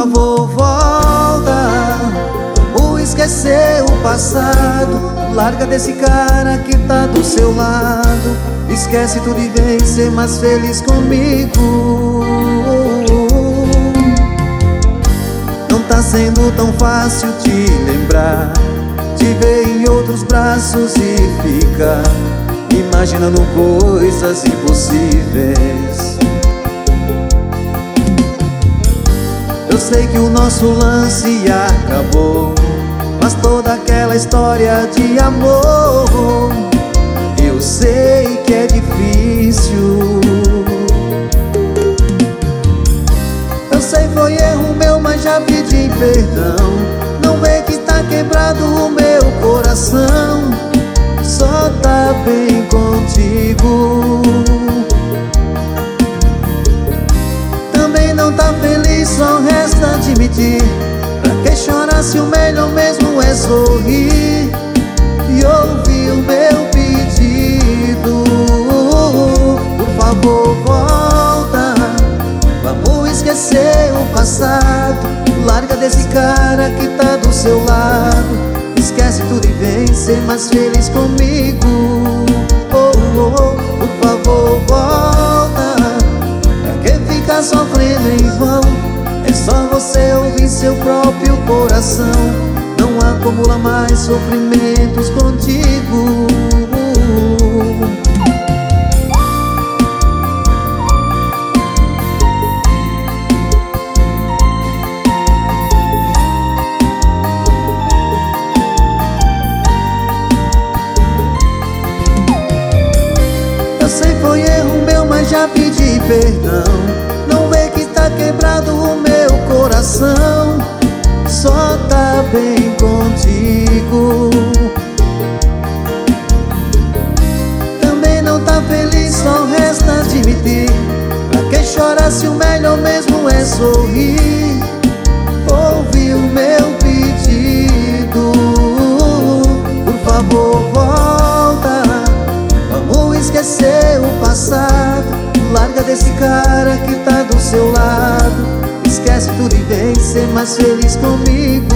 favor, volta. Vamos esquecer o passado. Larga desse cara que tá do seu lado. Esquece tudo e vem ser mais feliz comigo. Não tá sendo tão fácil te lembrar, te ver em outros braços e ficar imaginando coisas impossíveis. Eu sei que o nosso lance acabou, mas toda aquela história de amor eu sei que é difícil. Eu sei foi erro meu, mas já pedi perdão. Não vê que tá quebrado o meu coração, só tá bem contigo. Também não tá feliz, só resta admitir. Pra que chorar se o melhor mesmo é sorrir e ouvir o meu pedido? Por favor, volta. Vamos esquecer o passado. Larga desse cara que tá do seu lado. Esquece tudo e vem ser mais feliz comigo. Por favor, volta. Pra que ficar sofrendo em vão? É só você ouvir seu próprio coração. Não acumula mais sofrimentos contigo. Eu sei foi erro meu, mas já pedi perdão. Não vê que tá quebrado o meu coração, só tá bem contigo. Também não tá feliz, só resta admitir. Pra que chorar se o melhor mesmo é sorrir, ouvir o meu pedido? Por favor, volta. Vamos esquecer o passado. Larga desse cara que tá do seu lado. Esquece tudo e vem ser mais feliz comigo.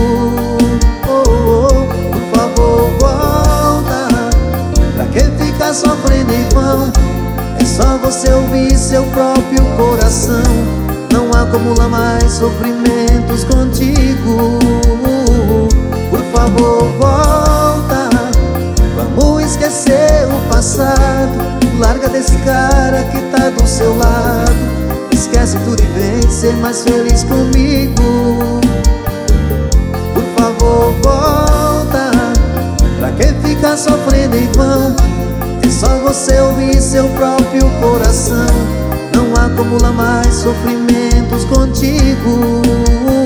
Por favor, volta. Pra que ficar sofrendo em vão? É só você ouvir seu próprio coração. Não acumula mais sofrimentos contigo. Por favor, volta. Vamos esquecer o passado. Larga desse cara que tá do seu lado. Esquece tudo e vem ser mais feliz comigo. Por favor, volta. Pra que ficar sofrendo em vão? É só você ouvir seu próprio coração. Não acumula mais sofrimentos contigo.